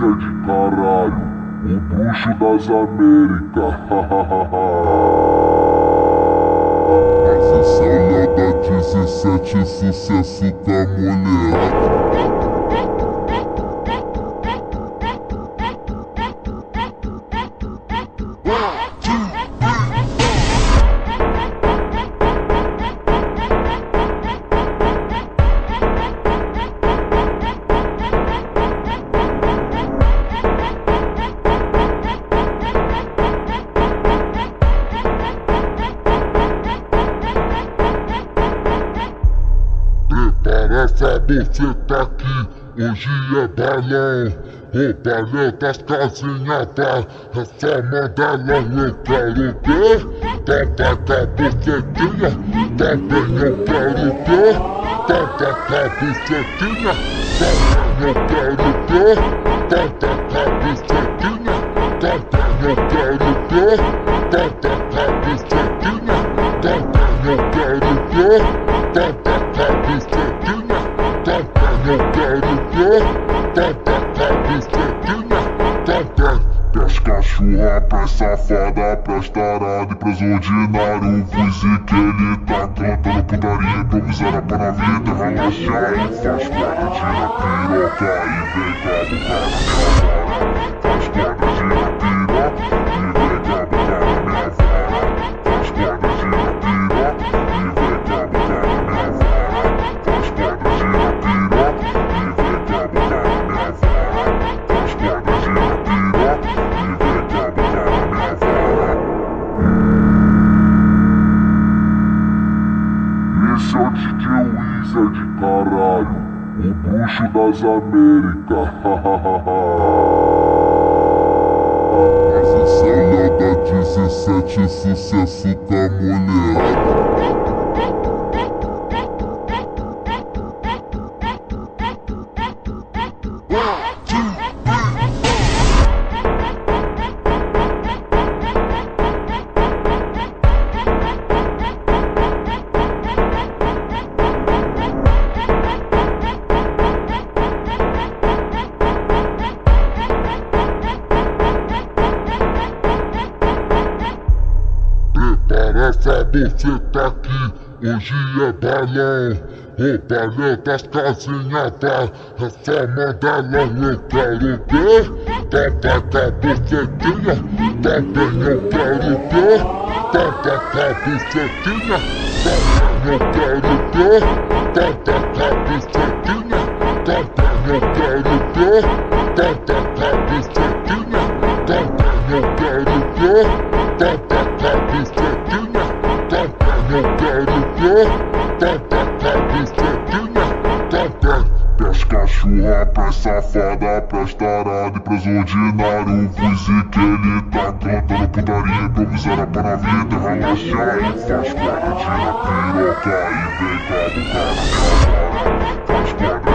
Weezer de caralho, o bruxo das Américas. Posição da 17, sucesso da mulherada. Prepara essa buceta aqui, hoje é balão. O balão das casinhas pra essa mandala eu quero ver. Tapa com a bucetinha, também eu quero ver. Tapa com a bucetinha, também eu quero ver. Tapa com a bucetinha, também eu quero ver. Tapa com a bucetinha, também eu quero ver. Tapa com a bucetinha, também eu quero ver. Tapa com a bucetinha, também. Pras cachorra, pras safada, pras tarada e pras ordinário. Fuzil que ele tá cantando putaria improvisada para vida relaxar. E faz quadradinha piroca e vem cabucar na minha vara. Faz quadradinha piroca e vem cabucar na minha vara. Faz quadradinha piroca e vem cabucar na minha vara. Faz quadradinha piroca e vem cabucar na minha vara. Faz quadradinha piroca e vem cabucar na minha vara. Esse é o DJ Weezer de caralho, o bruxo das Américas. Posição da 17, sucesso da mulherada. Prepara essa buceta aqui, hoje é balão. O balão das casinhas pra essa mandala eu quero ver. Tapa com a bucetinha, também eu quero ver. Tapa com a bucetinha, também eu quero ver. Tapa com a bucetinha, também eu quero ver. Tapa com a bucetinha, também eu quero ver. Tapa com a bucetinha, também eu quero ver. Tapa com a bucetinha, também. Pras cachorra, pras safada, pras tarada e pras ordinário. Fuzil que ele tá cantando putaria improvisada para vida relaxar. E faz quadradinha piroca e vem cabucar na minha vara. Faz quadradinha